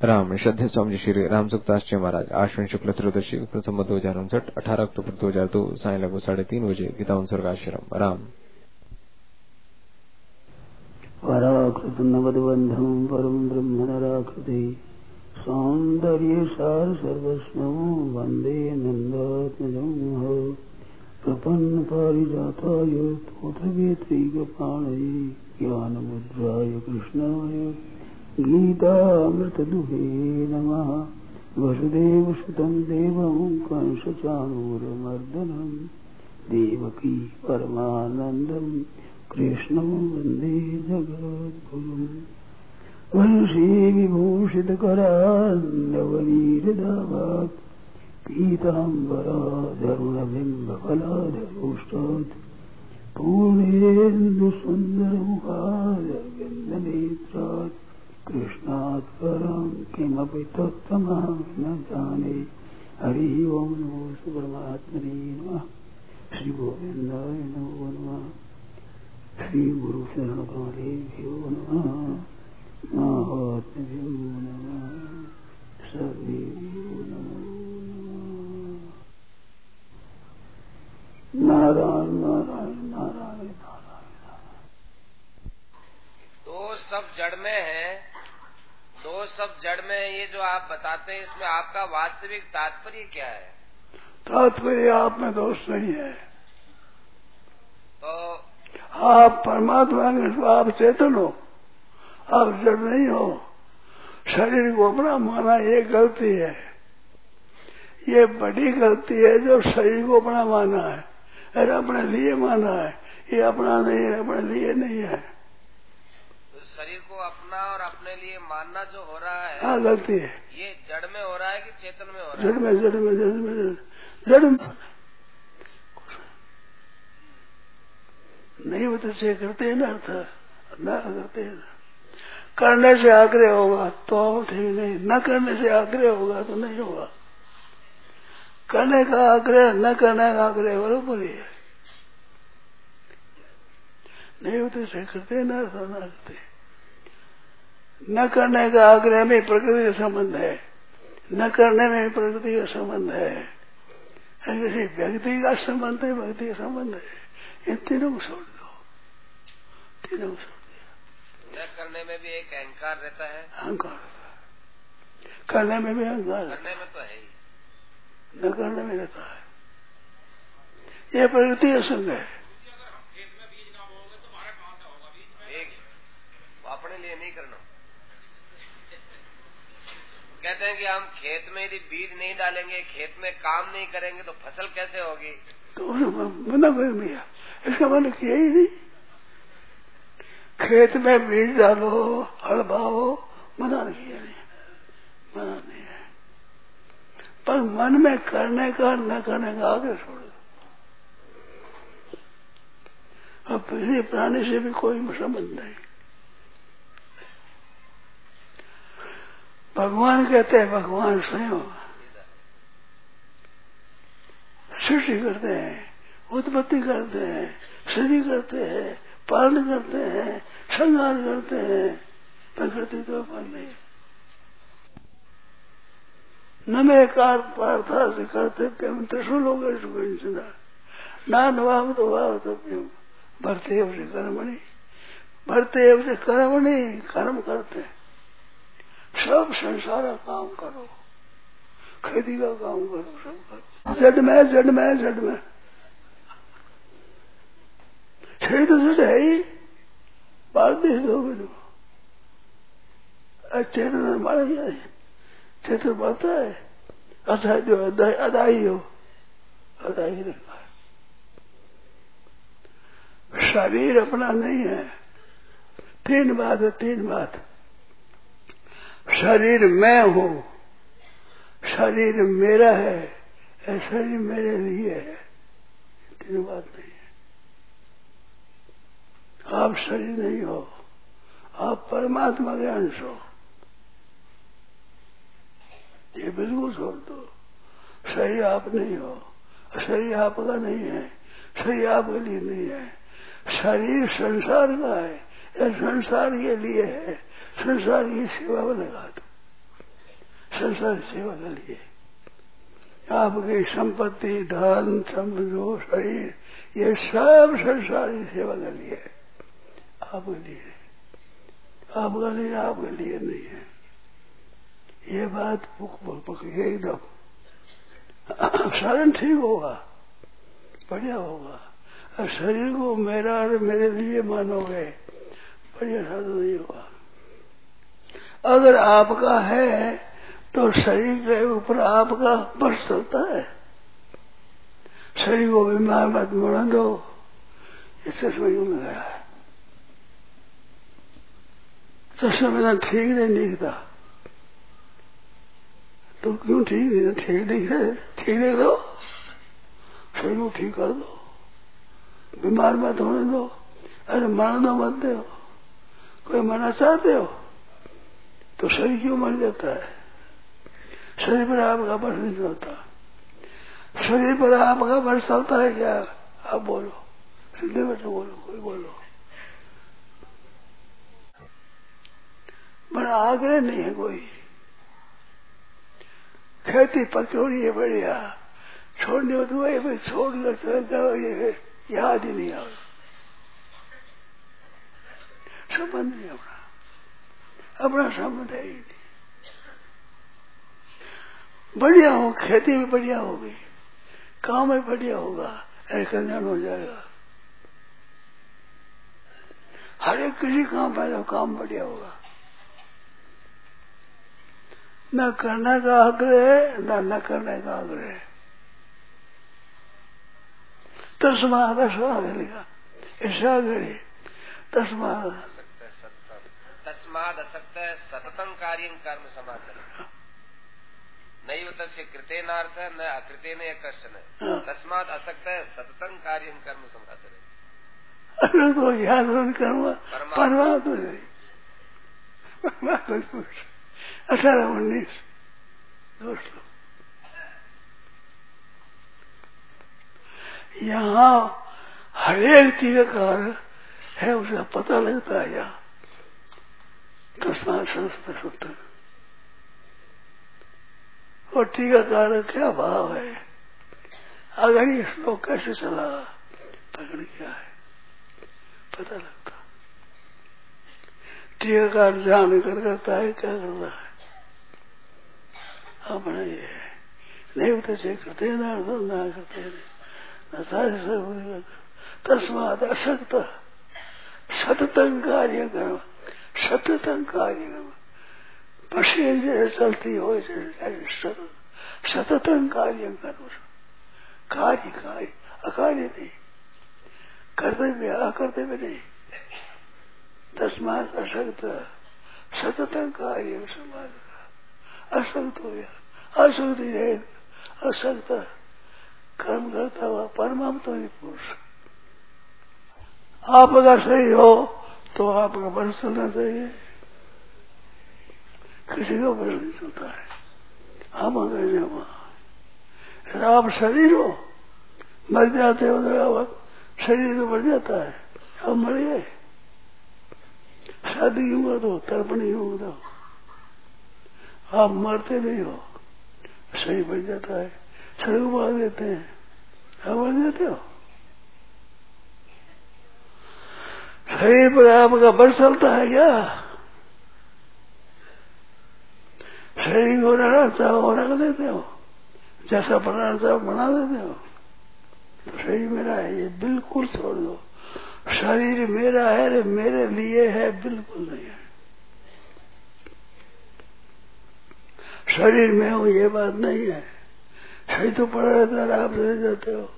राम श्रद्धेय स्वामी श्री राम सुखदास महाराज आश्विन शुक्ल त्रयोदशी संवत 2059 18 अक्टूबर 2002 साय लगभग 3:30 बजे गीता स्वर्गाश्रम। राम पराकृतनवद्बन्धं परं ब्रह्म नराकृते सौन्दर्य सार सर्वस्वं वन्दे नन्दात्मजं प्रपन्न पारिजाताय स्तोत्रवेत्रैकपाणये ज्ञानमुद्राय कृष्णाय गीतामृतदुहे नमः। वसुदेवसुतं देवं कंसचाणूरमर्दनं देवकी परमानन्दं कृष्णं वन्दे जगद्गुरुं। वंशी विभूषितकरान्नवनीरदाभात् पीताम्बराधरुणबिम्बफलाधरोष्टात् पूर्णेन्दुसुन्दरमुखारविन्दनेत्रात् कृष्णात् परं किमपि तत्त्वमहं न जाने। हरि ओं नमो परमात्मने नमः। श्री गोविन्दाय नमो नमः। श्री गुरु शरण कमलेभ्यो नमः। महात्म्यो नमः। सर्वेभ्यो नमो नमः। नारायण नारायण नारायण नारायण। तो सब जड़ में है, दोष सब जड़ में है, ये जो आप बताते हैं इसमें आपका वास्तविक तात्पर्य क्या है? तात्पर्य आप में दोष नहीं है। तो आप परमात्मा के आप चेतन हो, आप जड़ नहीं हो। शरीर को अपना माना ये गलती है, ये बड़ी गलती है जो शरीर को अपना माना है और अपने लिए माना है। ये अपना नहीं है, अपने लिए नहीं है। शरीर को अपना और अपने लिए मानना जो हो रहा है, हाँ गलती है। ये जड़ में हो रहा है कि चेतन में हो रहा है? जड़ में, जड़ में, जड़ में, जड़ में नहीं होते से करते हैं ना, अर्थ न करते हैं। करने से आग्रह होगा तो ठीक नहीं, न करने से आग्रह होगा तो नहीं होगा। करने का आग्रह न करने का आग्रह बराबर ही है। नहीं होते से करते हैं ना, अर्थ न करते। न करने का आग्रह में प्रकृति का संबंध है, न करने में प्रकृति का संबंध है, किसी व्यक्ति का संबंध है, व्यक्ति का संबंध है। इन तीनों को छोड़ दो, तीनों को छोड़ दिया। न करने में भी एक अहंकार रहता है, अहंकार करने में भी अहंकार, करने में तो है ही, न करने में रहता है। ये प्रकृति का संग है। अपने लिए नहीं करना। कहते हैं कि हम खेत में यदि बीज नहीं डालेंगे, खेत में काम नहीं करेंगे तो फसल कैसे होगी? तो मना कर दिया, इसका मन किया ही नहीं। खेत में बीज डालो, हल बाओ, मना किया नहीं, मना नहीं है। पर मन में करने का न करने का आगे छोड़ दो। अब किसी प्राणी से भी कोई संबंध नहीं। भगवान कहते हैं, भगवान स्वयं सृष्टि करते हैं, उत्पत्ति करते हैं, सृष्टि करते हैं, पालन करते हैं, संहार करते हैं। प्रकृति तो पाल नहीं। न मेरे कार पार्था से करते त्रिशूल हो गए सुना नान भाव तो भाव तो भरते से कर्मणि, भरते से कर्मणि, कर्म करते हैं। सब संसार का काम करो, खेती का काम करो, सब करो। जड़ में, जड़ में, जड़ में शरीर तो जड़ है ही। बात देख दो मेरे को, चेतन मारा गया है, चेतन बढ़ता है। अच्छा जो अदाई हो, अदाई रखा है। शरीर अपना नहीं है। तीन बात है, तीन बात। शरीर मैं हूँ, शरीर मेरा है, शरीर मेरे लिए है। तीन बात नहीं है। आप शरीर नहीं हो, आप परमात्मा के अंश हो। ये बिल्कुल छोड़ दो। शरीर आप नहीं हो, शरीर आपका नहीं है, शरीर आपके लिए नहीं है। शरीर संसार का है, यह संसार के लिए है। संसार की सेवा में लगा दो। संसार सेवा के लिए। आपकी संपत्ति, धन, समझो, शरीर, ये सब संसारी सेवा के लिए, आपके लिए, आपका लिए, आपके लिए नहीं है। ये बात पक्की एकदम। साधन ठीक होगा, बढ़िया होगा। और शरीर को मेरा और मेरे लिए मानोगे, बढ़िया साधन नहीं होगा। अगर आपका है तो शरीर के ऊपर आपका बस चलता है। शरीर को बीमार मत मोड़ दो, इससे समझ में गया है। चश्मा मेरा ठीक नहीं दिखता तो क्यों ठीक नहीं? ठीक दिख रहे, ठीक देख दो, शरीर को ठीक कर दो, बीमार मत होने दो। अरे मरना मत दो, कोई मरना चाहते हो तो शरीर क्यों मर जाता है? शरीर पर आपका बस नहीं चलता। शरीर पर आपका बस चलता है क्या? आप बोलो, सीधे बैठो, बोलो, कोई बोलो। बड़ा आग्रह नहीं है कोई। खेती पकड़ी है बढ़िया, छोड़ने हो तो वही छोड़ लो, चल जाओ, ये याद ही नहीं आओ। संबंध नहीं अपना संबंध है ही नहीं। बढ़िया हो, खेती भी बढ़िया होगी, काम में बढ़िया होगा, ऐसा कल्याण हो जाएगा। हर एक किसी काम में काम बढ़िया होगा। न करने का आग्रह, न करने का आग्रह। तस्माद लिखा ऐसा आग्रह, तस्माद असक्त सततं कार्यं कर्म समाचर नैव तस्य कृतेनार्थ न अकृतेन कश्चन तस्माद असक्त सततं कार्यं कर्म समाचर। अरे तो याद कर्म परमात्मा नहीं। 18-19 दोस्तों, यहाँ हरेक टीकाकार है, उसका पता लगता है। यहाँ तस्मात् संस्कृत सूत्र और टीकाकार का क्या भाव है, अगर ये श्लोक कैसे चला, पकड़ क्या है, पता लगता। टीकाकार जान कर करता है, क्या करता है अपना ये नहीं होते से करते ना करते न सारे सब। तस्मात् असक्त सततं कार्य कर्म, सततं कार्य कर्म, मशीन जैसे चलती हो सततं कार्य कर्म। कार्य कार्य अकार्य नहीं, कर्तव्य अकर्तव्य नहीं। तस्मात् असक्त सततं कार्य समाज असक्त हो गया, असक्त ही रहे, असक्त कर्म करता हुआ परमात्मा पुरुष। आपका शरीर हो तो आपका मन चलना चाहिए, किसी का मन नहीं चलता है। आप शरीर हो, मर जाते हो तो शरीर तो मर जाता है, आप मर गए। शादी की उम्र दो, तर्पण की उम्र दो, आप मरते नहीं हो, शरीर बन जाता है। शरीर को मार देते हैं, आप मर जाते हो। शरीर पर आपका बल चलता है क्या? शरीर को रहना चाहो रख देते हो, जैसा बनाना चाहो बना देते हो। तो शरीर मेरा है ये बिल्कुल छोड़ दो। शरीर मेरा है, मेरे लिए है, बिल्कुल नहीं है। शरीर में हूं ये बात नहीं है। शरीर तो पड़ा रहता है, आप रह जाते हो।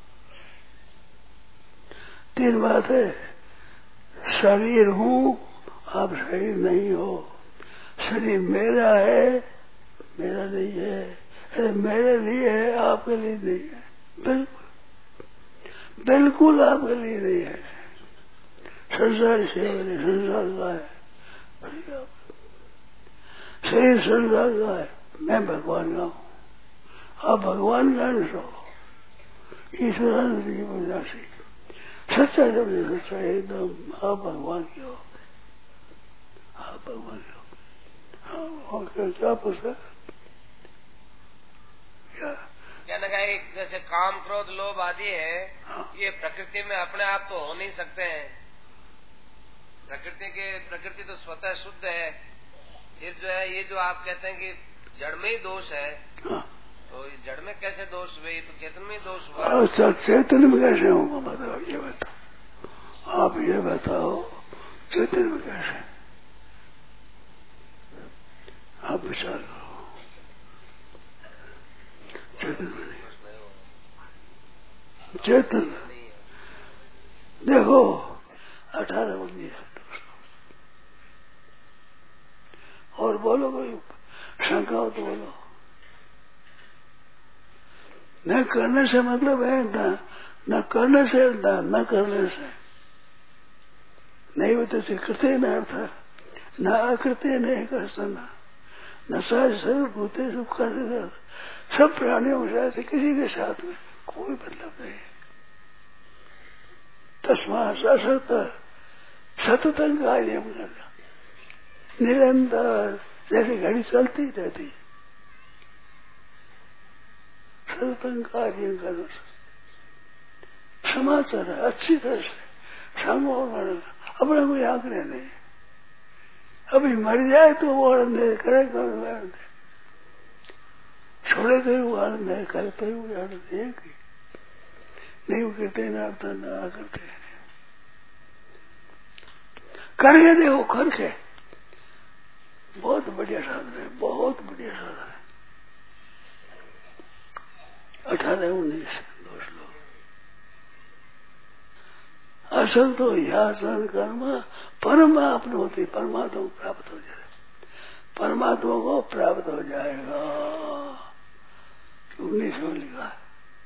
3 बात है, शरीर हूं, आप शरीर नहीं हो। शरीर मेरा है, मेरा नहीं है। अरे मेरे लिए है, आपके लिए नहीं है। बिल्कुल बिल्कुल आपके लिए नहीं है। संसार सेवा नहीं, संसार का है। शरीर संसार का है, मैं भगवान का हूँ। आप भगवान का अंश हो, ईश्वरानंद की विनाशी सच्चा जब सच्चा एकदम। आप भगवान के हो, आप भगवान के हो। क्या पूछा? क्या लगा जैसे काम क्रोध लोभ आदि है, ये प्रकृति में अपने आप तो हो नहीं सकते हैं। प्रकृति तो स्वतः शुद्ध है। फिर जो है ये जो आप कहते हैं कि जड़ में ही दोष है, तो जड़ में कैसे दोष हुए? तो चेतन में ही दोष हुआ। अच्छा, चेतन में कैसे होगा बताओ, ये बताओ, आप ये बताओ चेतन में कैसे? आप विचार करो, चेतन में नहीं। चेतन देखो 18 बंदी है और बोलो, कोई शंका हो तो बोलो। न करने से मतलब है न करने से, न करने से नहीं होते से कृत्य न अर्थ, न अकृत्य नहीं करना, न सहज सर्व होते सब प्राणियों के साथ, किसी के साथ में कोई मतलब नहीं। तस्मात् ससत सततं कार्यम करना, निरंतर जैसे घड़ी चलती रहती, सततं कार्यम करना, समाचार अच्छी तरह से संग अपना कोई आग्रह नहीं। अभी मर जाए तो वो आनंद है, करे तो आनंद है, छोड़े तो वो आनंद है, करते हुए आनंद है कि नहीं। वो करते ना अर्थ ना करते करके देखो, करके बहुत बढ़िया साधन है, बहुत बढ़िया साधन है। 18-19 दोष लोग असल तो याचन कर्म परम आपने होती, परमात्मा को प्राप्त हो जाए, परमात्मा को प्राप्त हो जाएगा। 19 में लिखा है।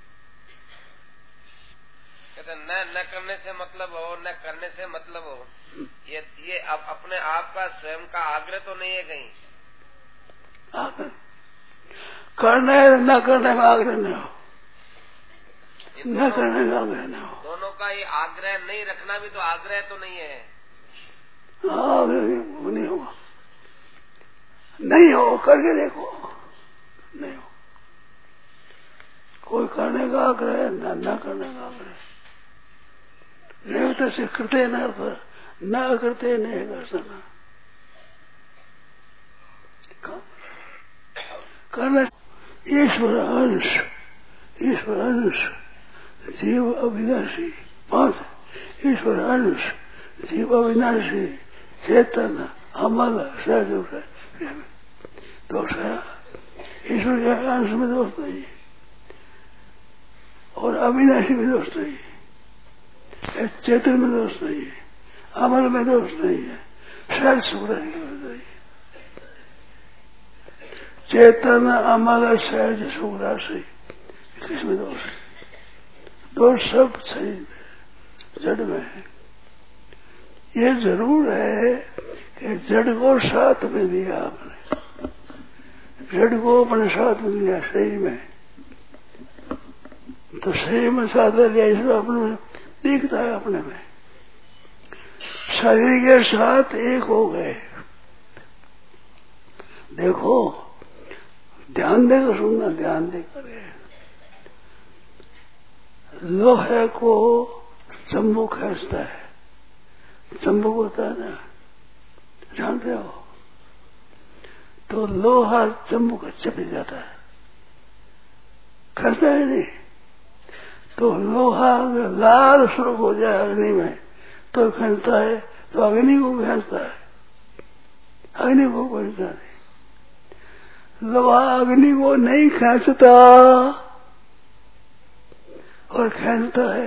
कहते न करने से मतलब हो, न करने से मतलब हो, ये अब अपने आप का स्वयं का आग्रह तो नहीं है कहीं? आग्रह करने न करने में आग्रह नहीं हो, न करने में आग्रह नहीं हो। दोनों का ये आग्रह नहीं रखना भी तो आग्रह तो नहीं है। आग्रह नहीं होगा, नहीं हो, करके देखो, नहीं हो। कोई करने का आग्रह न करने का आग्रह नहीं तो से कृत्य न करते नहीं करना करना। ईश्वर अंश जीव अविनाशी, 5 ईश्वर अंश जीव अविनाशी चेतन अमल सहज दोष है। ईश्वर के अंश में दोष नहीं और अविनाशी में दोष नहीं है, चेतन में दोष नहीं है, अमल में दोष नहीं है, सहज सुख में दोष नहीं है। चेतन अमल सहज सुख राशि किसमें दोष है? दोष सब सही जड़ में है। ये जरूर है कि जड़ को साथ में दिया आपने, जड़ को अपने साथ में दिया शरीर में, तो शरीर में साथ लिया, इसमें अपने दिखता है अपने में, शरीर के साथ एक हो गए। देखो ध्यान देकर सुनना, ध्यान देकर। लोहे को चंबुक खींचता है, चंबुक होता है ना, जानते हो? तो लोहा चंबुक चिपक जाता है, खींचता है नहीं। तो लोहा अगर लाल शुरू हो जाए अग्नि में तो खींचता है, तो अग्नि को खींचता है, अग्नि को खींचता नहीं। लोहा अग्नि को नहीं खींचता और खींचता है।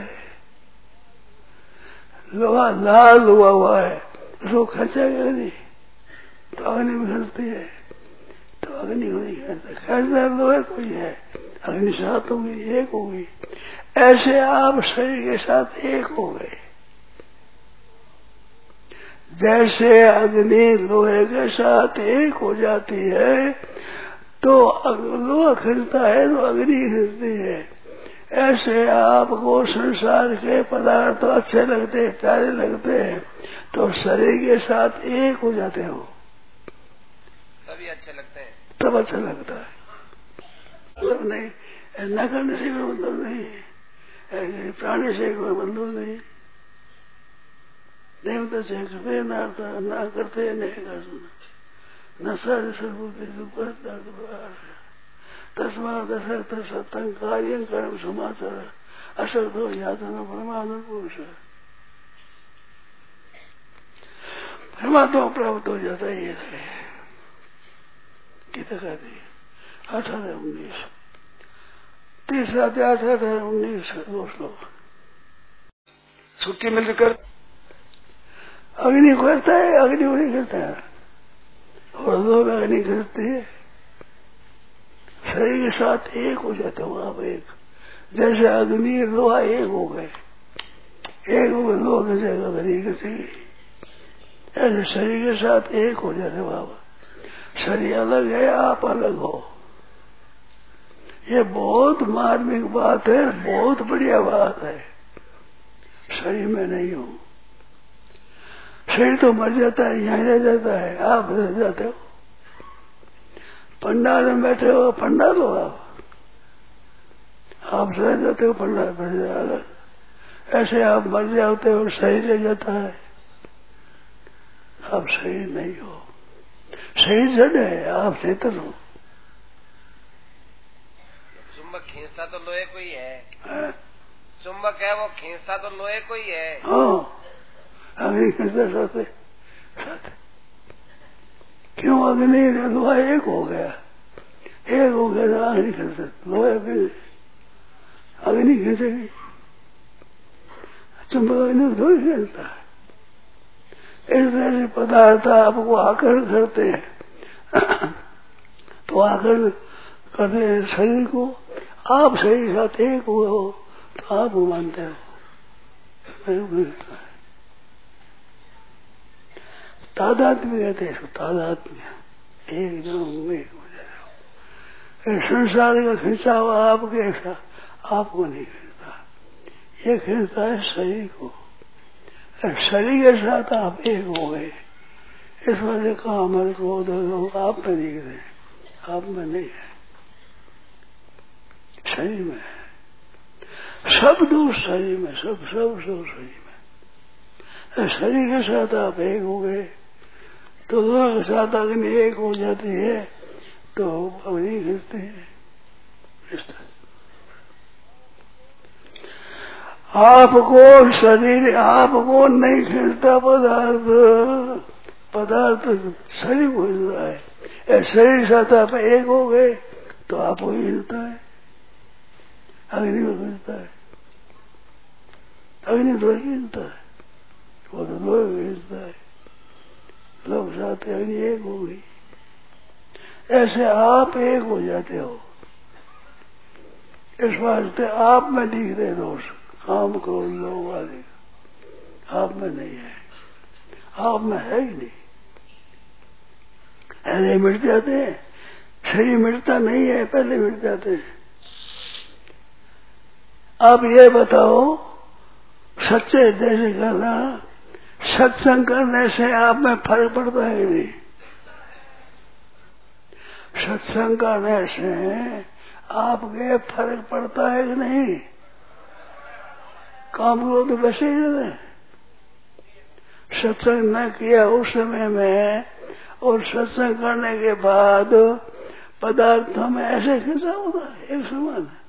लोहा लाल हुआ है, उसको खींचेगा नहीं तो अग्नि में खींचती है, तो अग्नि को नहीं खींचता, खींचता लोहे को ही है, अग्नि साथ होगी, एक होगी। ऐसे आप शरीर के साथ एक हो गए। जैसे अग्नि लोहे के साथ एक हो जाती है तो लोहा खींचता है तो अग्नि खींचती है। ऐसे आपको संसार के पदार्थ अच्छे लगते, प्यारे लगते हैं, तो शरीर के साथ एक हो जाते हो। तभी अच्छे लगते हैं, तब अच्छा लगता है। मतलब नहीं, न करने से कोई मतलब नहीं है, प्राणी से कोई मतलब नहीं। देवता से कृपेनार्थ न करते नहीं कर न सारे सर्वभूत तस्मात् असक्त सत्संग कार्य कर्म समाचार असक्त हो यातना परमानंद पुरुष परमात्मा प्राप्त हो जाता है। ये गीता कहती है 18-19 तीसरा अध्याय 18-19 दो श्लोक। छुट्टी मिल कर अग्नि करता है, अग्नि नहीं करता है, और लोग अग्नि करते है, शरीर के साथ एक हो जाते हो आप। एक जैसे अग्नि लोहा एक हो गए, एक हो गए लोहा की जगह अग्नि की, ऐसे शरीर के साथ एक हो जाते बाबा। शरीर अलग है, आप अलग हो। ये बहुत मार्मिक बात है, बहुत बढ़िया बात है। शरीर में नहीं हो, शरीर तो मर जाता है, यहीं रह जाता है, आप रह जाते हो। पंडाल में बैठे हो, पंडाल हो आप रह जाते हो, पंडाल बैठ जाए अलग। ऐसे आप मर जाते हो, शरीर रह जाता है, आप शरीर नहीं हो। शरीर जड़ है, आप चेतन हो। चुंबक खींचता तो लोहे को ही है, चुंबक है वो खींचता तो लोहे को ही है। हाँ, अग्नि खींचता साथ क्यों? अग्नि लोहा एक हो गया, एक हो गया तो अग्नि खींचता, लोहे अग्नि खींचेगी, चुंबक अग्नि तो ही खींचता है। इस तरह से पदार्थ आपको आकर्षण करते हैं, तो आकर्षण करते हैं शरीर को। आप शरीर के साथ एक हुए हो तो आप मानते हो। तादात्म्य कहते हैं, तादात्म्य एकदम एक हो जाए। संसार का खींचा हुआ आपके ऐसा आपको नहीं खींचता, ये खींचता है शरीर को। शरीर के साथ आप एक हो गए, इस वजह काम और क्रोध आप में दिख रहे, आप में नहीं है, शरीर में है। सब दोष शरीर में, सब शरीर में। शरीर के साथ आप एक हो गए तो दोनों के साथ अग्नि एक हो जाती है, तो अग्नि खींचते हैं। आपको शरीर आपको नहीं खींचता, पदार्थ शरीर को खींचता है। शरीर साथ आप एक हो गए तो आपको खींचता है, अग्नि को खींचता है। अग्नि तो खींचता है, वो तो लोग खींचता है, लोग साथ अग्नि एक हो गई। ऐसे आप एक हो जाते हो। इस वास्ते आप में दिख रहे दोष, काम क्रोध लोग आदि आप में नहीं है, आप में है ही नहीं। ऐसे मिट जाते हैं, शरीर मिटता नहीं है, पहले मिट जाते हैं। आप ये बताओ, सच्चे जैसे करना, सत्संग करने से आप में फर्क पड़ता है कि नहीं? सत्संग करने से आपके फर्क पड़ता है कि नहीं? काम क्रोध तो वैसे ही रहते हैं। सत्संग न किया उस समय में और सत्संग करने के बाद पदार्थ में ऐसे खींचा होता है, एक समान है।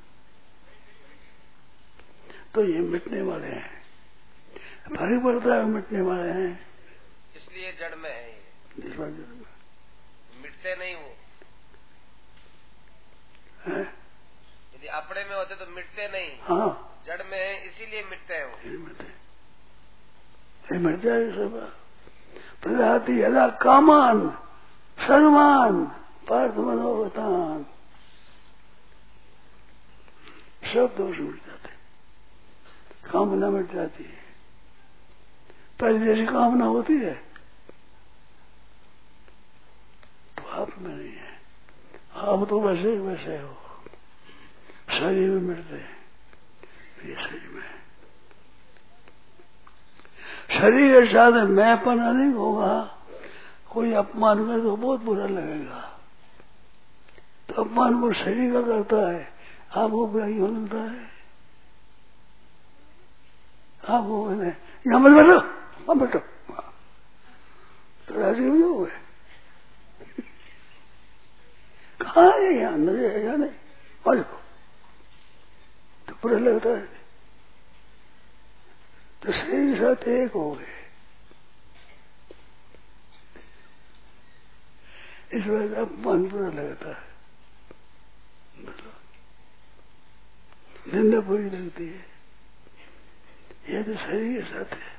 तो ये मिटने वाले हैं, फर्क पड़ता है, मिटने वाले हैं, इसलिए जड़ में है ये, मिटते नहीं वो। यदि अपने में होते तो मिटते नहीं। हाँ, जड़ में है इसीलिए मिटते हैं वो। मिट जाए सब। प्रजाति यदा कामान सर्वान पार्थ मनोवतान, सब दोष मिट जाते, कामना मिट जाती है। पहले जैसी कामना होती है तो आप में नहीं है, आप तो वैसे वैसे हो। शरीर में मिटते हैं, ये शरीर में, शरीर के साथ मैं पना नहीं होगा, कोई अपमान करे तो बहुत बुरा लगेगा, तो अपमान वो शरीर का करता है, आपको बुरा क्यों लगता है? आपको कहते यहाँ मत बैठो, हाँ बैठो, तो राजी हो जाओगे? कहाँ है यहाँ, नजर है या नहीं? आ जाओ, तो बुरा लगता है। तो शरीर के साथ एक हो गए, इस वजह से अपमान बुरा लगता है, निंदा बुरी लगती है। यह तो शरीर के साथ है।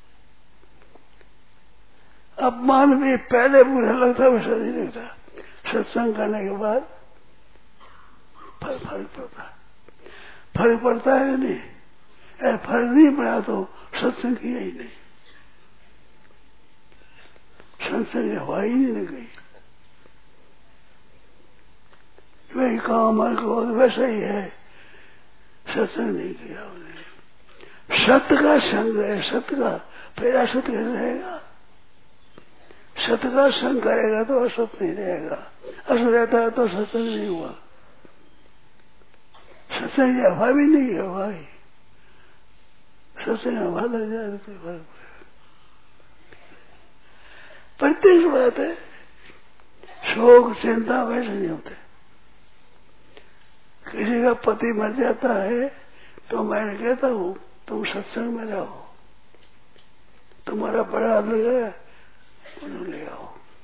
अपमान भी पहले बुरा लगता है, वैसा नहीं लगता। सत्संग करने के बाद फर्क पड़ता है। फर्क पड़ता है नहीं, फर्क नहीं पड़ा तो सत्संग किया ही नहीं, सत्संग हवा ही नहीं लग गई। वही काम वैसा ही है, सत्संग नहीं किया उन्हें। सत्य का संग है, सत्य का, फिर असत कैसे रहेगा? सत्य का संग करेगा तो असत नहीं रहेगा, असत रहता है तो सत्संग नहीं हुआ। सत्संग की हवा भी नहीं है भाई, सत्संग हवा लग जाए तो फर्क पड़ेगा। प्रत्येक बात है, शोक चिंता वैसे नहीं होते। किसी का पति मर जाता है तो मैं कहता हूँ तुम सत्संग में रहो, तुम्हारा बड़ा अलग है, उन्हें ले आओ।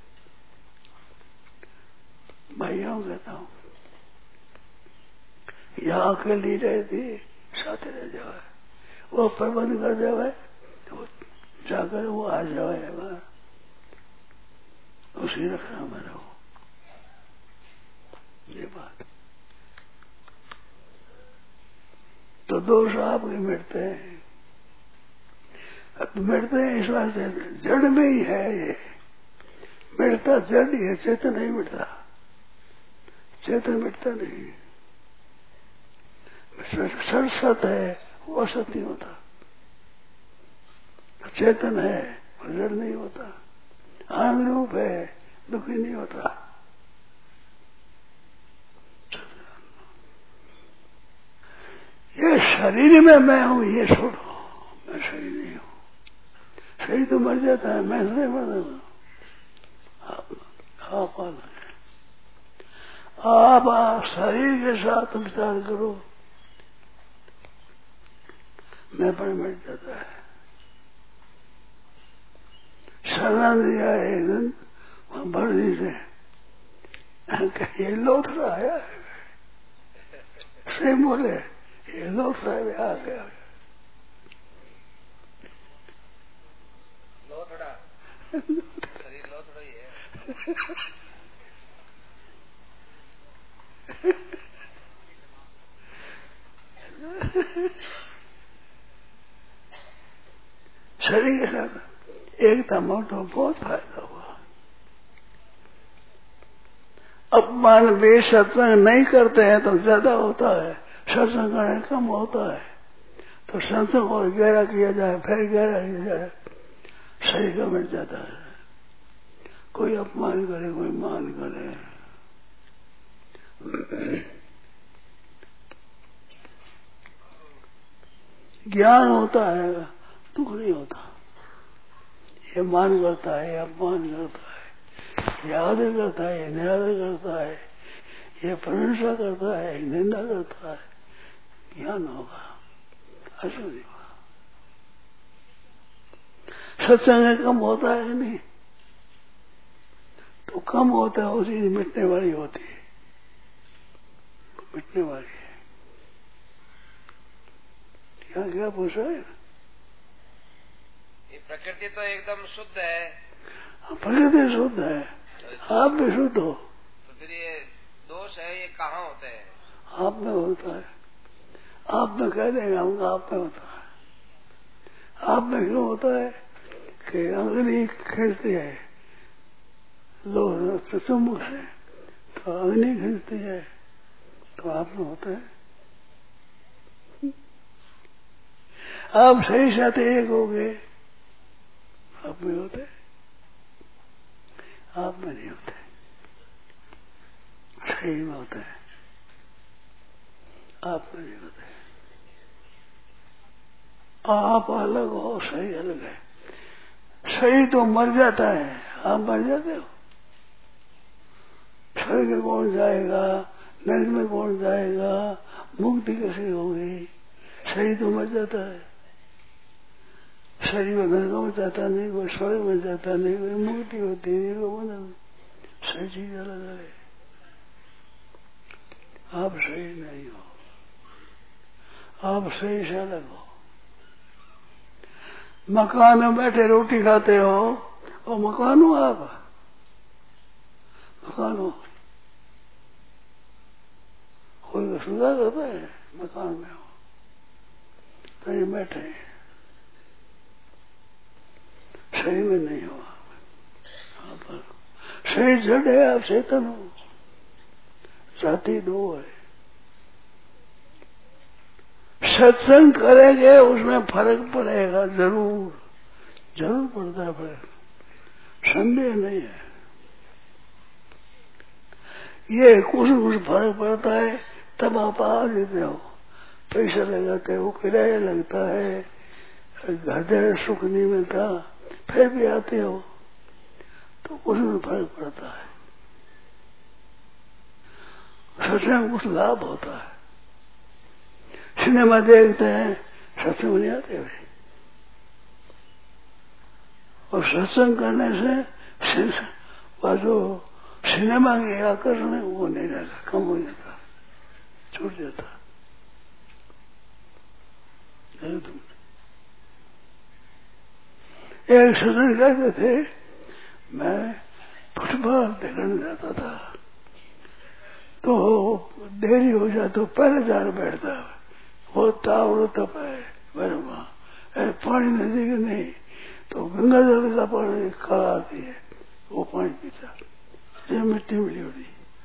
भाइयों कहता हूँ यहाँ अकेली रहती साथ रह जाए, वो प्रबंध कर जाए तो जाकर वो आ जाए, उसी रखना में रहो। ये बात तो दोष आपके मिटते हैं, मिटते हैं इस वास्ते जड़ में ही है। ये मिटता जड़ ही है, चेतन नहीं मिटता, चेतन मिटता नहीं। सत है वो असत नहीं होता, चेतन है और जड़ नहीं होता, आनंद रूप है दुखी नहीं होता। ये शरीर में मैं हूं ये छोड़ो, मैं शरीर नहीं हूं। शरीर तो मर जाता है, मैं नहीं मरता। आप शरीर के साथ विचार करो, मैं पर मिट जाता है। शरणार्थी दिया एक दिन वहां भरनी से ये लौटता आया, सही बोले, ये लौटता आ गया। लोथड़ा शरीर लोथड़ा ही है। शरीर के साथ एकता मोटो बहुत फायदा हुआ। अपमान वे सत्संग नहीं करते हैं तो ज्यादा होता है, सत्संग करने कम होता है। तो सत्संग और गहरा किया जाए, फिर गहरा किया जाए, शरीर का मिट जाता है। कोई अपमान करे, कोई मान करे, ज्ञान होता है, दुख नहीं होता। ये मान करता है, अपमान करता है, ये आदर करता है, ये निरादर करता है, ये प्रशंसा करता है, निंदा करता है, ज्ञान होगा, ऐसा नहीं होगा। सत्संग कम होता है नहीं, तो कम होता है उसी मिटने वाली होती है, मिटने वाली है। क्या पूछा है? ये प्रकृति तो एकदम शुद्ध है। प्रकृति शुद्ध है, आप भी शुद्ध हो। तो फिर ये दोष है, ये कहाँ होते हैं? आप में होता है, आप में कह देंगे हमको, आप में होता है। आप में क्यों होता है कि अग्नि खींचती है लोग चुम्बक से, तो अग्नि खींचती है, तो आप में होता है। आप सही साथ एक हो गए, आप में होते। आप में नहीं होते, सही में होते हैं, आप में नहीं होते। आप अलग हो, सही अलग है। सही तो मर जाता है, आप मर जाते हो। स्वर्ग में कौन जाएगा, नरक में कौन जाएगा, मुक्ति कैसे होगी? सही तो मर जाता है। शरीर में नरक में जाता नहीं, कोई स्वर्ग में जाता नहीं, कोई मुक्ति होती नहीं, कोई सही चीज अलग है। आप सही नहीं हो, आप सही से अलग हो। मकान में बैठे रोटी खाते हो, और मकान हो आप, मकान हो। कोई सुधा करता है मकान में हो, तो ये बैठे सही में नहीं हो आप सही जड़ है, आप चेतन हो। जाति दो है। सत्संग करेंगे उसमें फर्क पड़ेगा, जरूर जरूर पड़ता है फर्क, संदेह नहीं है। ये कुछ फर्क पड़ता है, तब आप आ देते हो, पैसा लगाते हो, किराया लगता है, घर जाए सुख नहीं मिलता, फिर भी आते हो, तो कुछ में फर्क पड़ता है। सत्संग कुछ लाभ होता है। सिनेमा देखते हैं, सत्संग नहीं आते हुए, और सत्संग करने से जो सिनेमा के आकर्षण है वो नहीं रहता, कम हो जाता, छूट जाता। एक सत्संग कहते थे, मैं फुटबॉल देखने जाता था, तो देरी हो जाए तो पहले जाकर बैठता, वो तावड़ तप है मेरे वहां, पानी नजदीक नहीं, तो गंगा जल का पानी काला आती है, वो पानी पीता, ये मिट्टी मिली होती।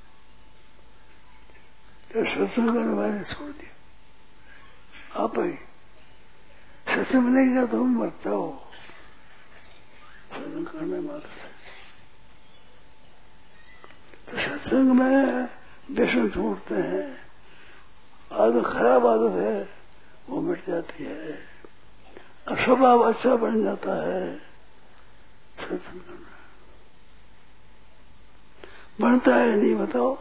तो सत्संग करने वाले छोड़ दिया, आप ही सत्संग नहीं गया तो मरता हो, सत्संग करने मात्र। तो सत्संग में व्यसन छूटते हैं, आदत खराब आदत है वो मिट जाती है, स्वभाव अच्छा बन जाता है। सत्संग करना बनता है नहीं बताओ,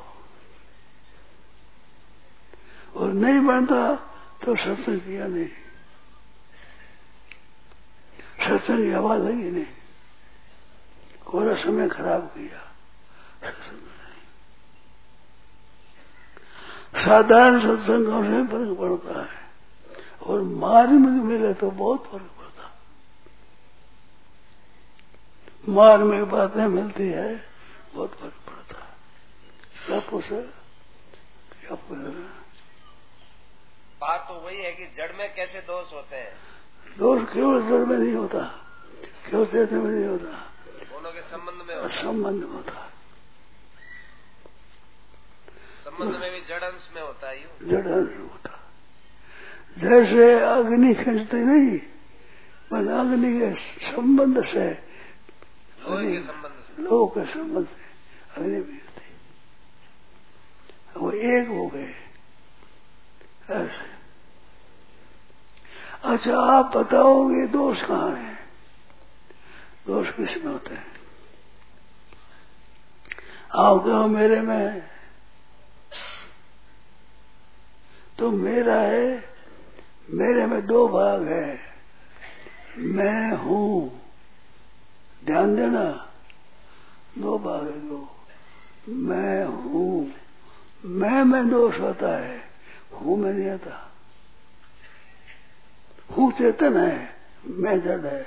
और नहीं बनता तो सत्संग किया नहीं, सत्संग की हवा लगी नहीं, पूरा समय खराब किया। सत्संग साधारण सत्संगों से फर्क पड़ता है, और मार्ग में मिले तो बहुत फर्क पड़ता। मार्ग में बातें मिलती है, बहुत फर्क पड़ता है। क्या पूछे, क्या पूछे? बात तो वही है कि जड़ में कैसे दोष होते हैं। दोष केवल जड़ में नहीं होता, केवल चेतन में नहीं होता, दोनों के संबंध में होता, संबंध में होता, संबंध में भी जड़ अंश में होता है। जड़ अंश में होता, जैसे अग्नि खींचते नहीं, पर अग्नि के संबंध से, लोहे के संबंध से, लोह के संबंध से अग्नि भी होती, वो एक हो गए ऐसे। अच्छा आप बताओगे दोष कहाँ है? दोष किसमें होते हैं? आप कहो मेरे में है, तो मेरा है, मेरे में दो भाग है, मैं हूं, ध्यान देना, दो भाग है, दो, मैं हूं, मैं में दोष होता है, हूं में नहीं आता। हूं चेतन है, मैं जड़ है,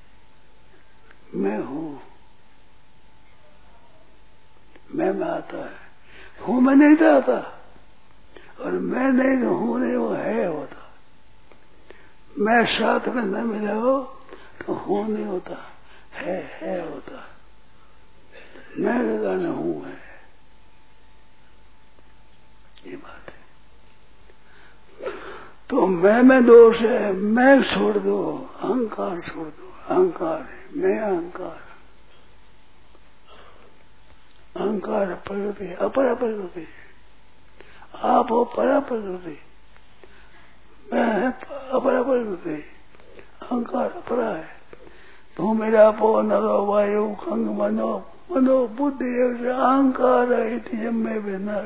मैं हूं, मैं में आता है, हूं में नहीं था आता, और मैं नहीं तो हूं नहीं, वो है होता। मैं साथ में न मिले हो तो हूं नहीं होता, है होता, मैं लगा न हूं है, ये बात है। तो मैं में दोष है, मैं छोड़ दो, अहंकार छोड़ दो, अहंकार है, मैं अहंकार, अहंकार प्रकृति, अपरा प्रकृति। आप हो परा प्रकृति, मैं है अपरा प्रकृति, अहंकार अपरा है। तू मेरा पो नरो वायु खंग मनो मनो बुद्धि अहंकार में बिना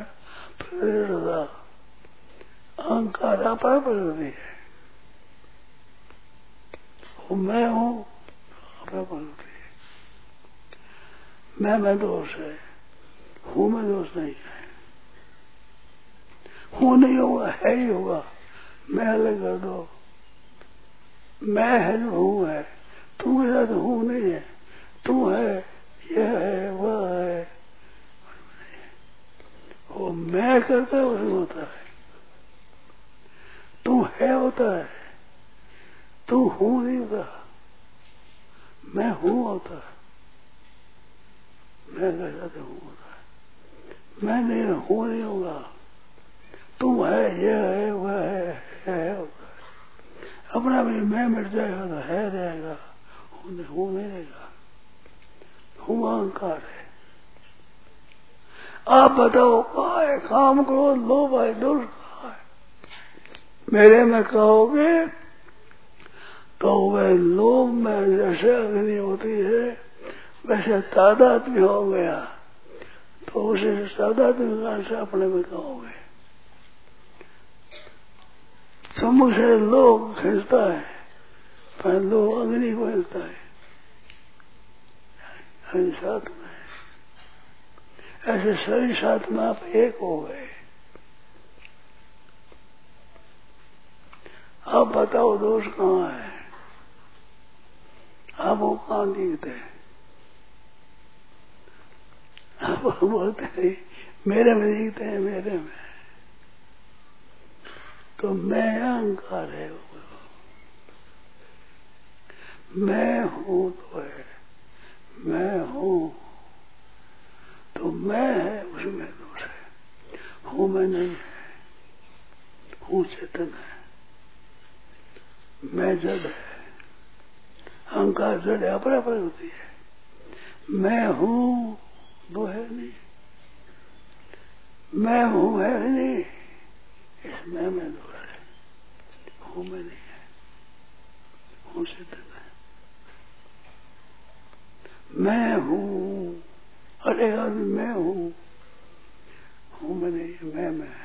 अहंकार अपरा प्रकृति है। मैं हूँ अपरा प्रकृति है। मैं दोष है, हूँ में दोष नहीं है। हूँ नहीं होगा, है ही होगा। मैं अलग कर दो, मैं है जो हूँ है, तू के साथ हूँ नहीं है। तू है, यह है, वह है, वो मैं करता है उसमें होता है। तू है होता है, तू हूँ नहीं होता, मैं हूँ होता है। मैं कैसा हूँ होता है, मैं नहीं हूँ नहीं होगा। तू है, यह है, वह है होता है। अपना भी मैं मिट जाएगा तो है रहेगा, हूँ नहीं रहेगा। हूँ अहंकार है। आप बताओ कहाँ है काम, क्रोध, लोभ है, दोष कहाँ है? मेरे में कहोगे तो वह लोभ में जैसे अग्नि होती है वैसे तादात्म्य हो गया, तो उसे तादात्म्य से अपने में कहोगे। सम्मुख से लोग खींचता है, पर लोग अग्नि को खींचता है। साथ में ऐसे शरीर साथ में आप एक हो गए। आप बताओ दोष कहाँ है? आप वो कहाँ दिखते हैं? आप बोलते हैं मेरे में दिखते हैं, मेरे में। तो मैं अहंकार है, मैं हूँ तो है, मैं हूँ तो मैं है, उसमें दोष है। हूँ मैं नहीं है, हूँ चेतन है, मैं जड़ है, अहंकार जड़ है, अपरा प्रकृति है। मैं हूँ वो है नहीं, मैं हूँ है नहीं, इसमें मैं दोष है। हूँ मैं नहीं है, हूँ चेतन है। मैं हूँ, अरे आदमी मैं हूँ, हूँ मैं नहीं, मैं है।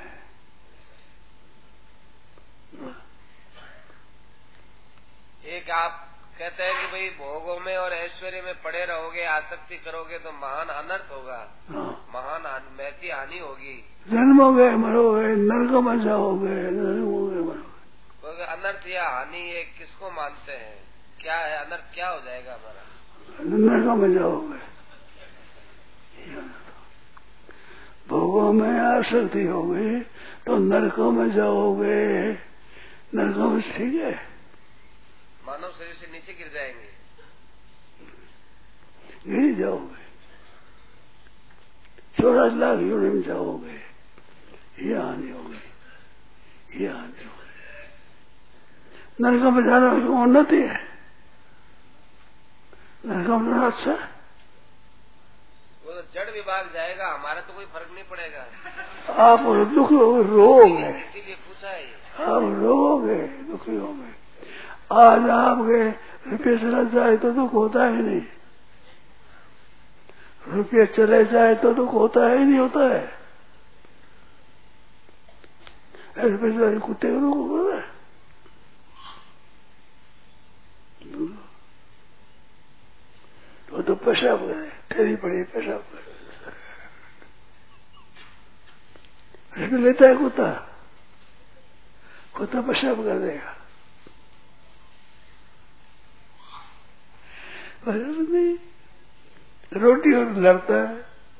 एक आप कहते हैं कि भाई भोगों में और ऐश्वर्य में पड़े रहोगे, आसक्ति करोगे तो महान अनर्थ होगा। हाँ। महान महती हानि होगी। जन्मोगे, मरोगे, नरक में जाओगे, जन्मोगे, मरोगे। तो अनर्थ या हानि ये किसको मानते हैं? क्या है अनर्थ, क्या हो जाएगा हमारा? नरक में जाओगे। भोगों में आसक्ति होगी तो नरकों में जाओगे। नरकों में ठीक है, मानव शरीर से नीचे गिर जाएंगे, गिर जाओगे। 14 लाख यूनिट में जाओगे, ये हानि होगी, ये हानि होगी। नरकों में जाना उन्नति है, नरकों में जाना अच्छा है। वो तो जड़ विभाग जाएगा, हमारा तो कोई फर्क नहीं पड़ेगा। आप दुखी हो, रोगे, इसीलिए पूछा है। आप रोगे, दुखी होंगे। आज आपके रुपये चला जाए तो दुख होता ही नहीं, रुपये चले जाए तो दुख होता ही नहीं, होता है। रुपये चले कुत्ते को दुख होता है। तो पेशाब करे, ठहरी पड़ी पेशाब करे, रुपये लेता है कुत्ता, कुत्ता पेशाब कर देगा। नहीं, रोटी और लड़ता है,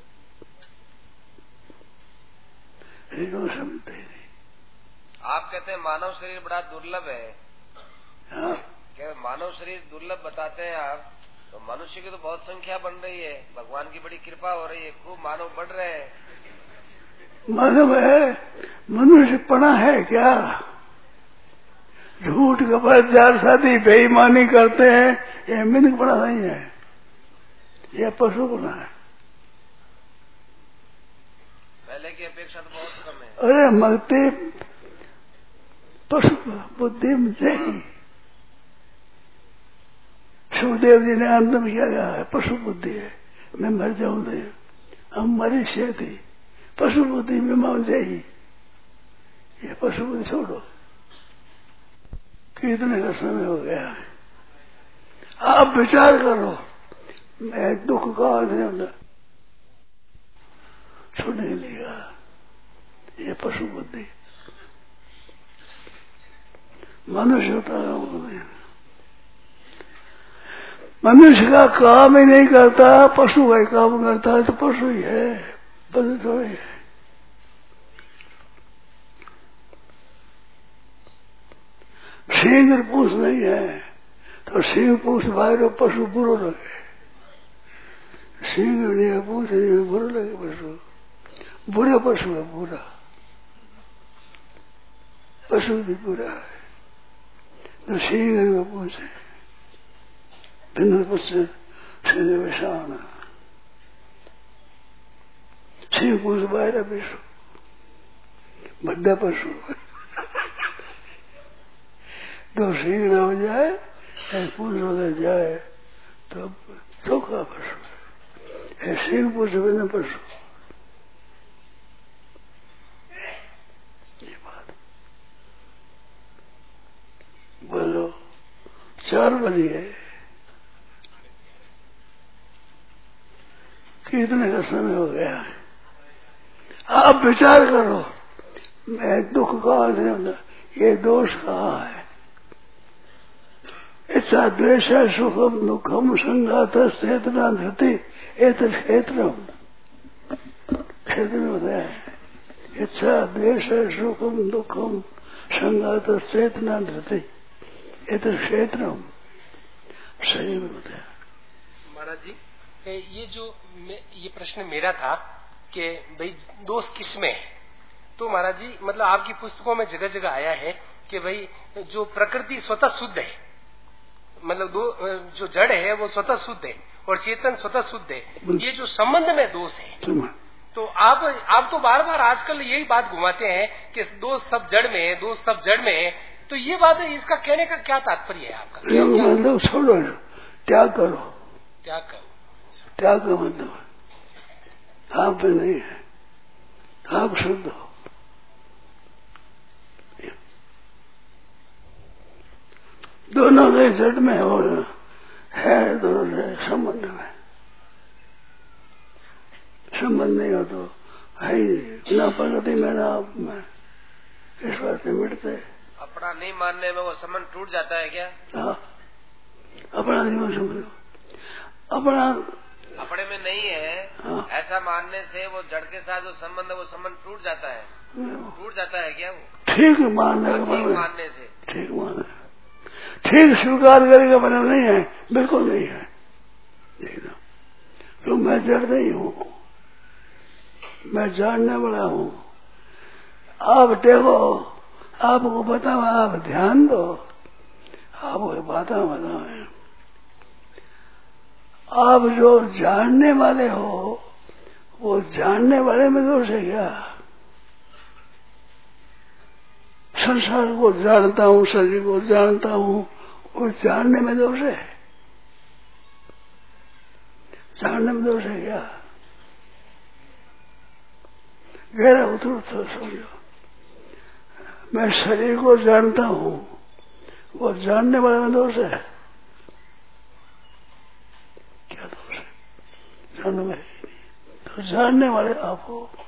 समझते ही नहीं। आप कहते हैं मानव शरीर बड़ा दुर्लभ है। हाँ? क्या मानव शरीर दुर्लभ बताते हैं आप? तो मनुष्य की तो बहुत संख्या बन रही है, भगवान की बड़ी कृपा हो रही है, खूब मानव बढ़ रहे हैं। मानव है, मनुष्य पना है क्या? झूठ कपट जार शादी बेईमानी करते हैं, ये मिनक पना नहीं है, यह पशु पना है। पहले की अपेक्षा तो बहुत कम है। अरे मगते पशु बुद्धि में जाएगी। सुखदेव जी ने अंत में क्या कहा है? पशु बुद्धि है, मैं मर जाऊं तो हम मरी से थी, पशु बुद्धि में मान जाएगी। ये पशु बुद्धि छोड़ो। कितने का समय हो गया है, आप विचार करो। मैं दुख कहां से छूने लिया, ये पशु बुद्धि। मनुष्य होता है, मनुष्य का काम ही नहीं करता, पशु का काम करता है तो पशु ही है, बस थोड़ी है। सिंह पूछ नहीं है तो सिंह पूछ बाहर पशु बुरो लगे, सिंह नहीं पूछ नहीं बुरो लगे पशु, बुरे पशु है, बुरा पशु भी बुरा है। तो सिंह पूछे भिन्न पुत्र सिंह विषाण, सिंह पूछ बाहर पशु, बड़ा पशु तो सिंह न हो जाए, पूछ हो जाए तो चौका पशु है, सिंह पूछ बिना पशु। ये बात बोलो, 4 बजे है, कितने का समय हो गया है। आप विचार करो, मैं दुख कहां से, ये दोष कहाँ है? इच्छा द्वेष सुखम दुखम संघात चेतना धृति एक क्षेत्र क्षेत्र में होता है। इच्छा द्वेष सुखम दुखम संघात चेतना धृति एक क्षेत्र शरीर में होता है। महाराज जी, ये प्रश्न मेरा था कि भाई दोष किसमें है? तो महाराज जी मतलब आपकी पुस्तकों में जगह जगह आया है कि भाई जो प्रकृति स्वतः शुद्ध है, मतलब जो जड़ है वो स्वतः शुद्ध है और चेतन स्वतः शुद्ध है, ये जो संबंध में दोष है। तो आप तो बार बार आजकल यही बात घुमाते हैं कि दोष सब जड़ में है, दोष सब जड़ में है। तो ये बात है, इसका कहने का क्या तात्पर्य है आपका? मतलब छोड़ो, त्याग करो, त्याग करो, त्याग का मतलब आप में नहीं है, आप शुद्ध हो। दोनों के जड़ में हो है, दोनों संबंध में, संबंध नहीं हो तो है ही ना प्रगति में ना आप में, इस बात से मिटते। अपना नहीं मानने में वो संबंध टूट जाता है क्या? हाँ, अपना नहीं समझो, अपना अपने में नहीं है। हाँ। ऐसा मानने से वो जड़ के साथ जो संबंध है वो संबंध टूट जाता है, टूट जाता है क्या वो? ठीक मानने, ठीक मानने से, ठीक मानने, ठीक स्वीकार करेगा मतलब नहीं है, बिल्कुल नहीं है। देखना तो मैं जड़ नहीं हूँ, मैं जानने वाला हूँ। आप देखो, आपको बताओ, आप ध्यान दो, आपको बताओ आप जो जानने वाले हो वो जानने वाले में दोष है क्या? संसार को जानता हूँ, शरीर को जानता हूँ, वो जानने में दोष है? जानने में दोष है क्या? गहरा उतर तो समझो, मैं शरीर को जानता हूँ, वो जानने वाले में दोष है क्या? दोष है जानने में, तो जानने वाले आप हो।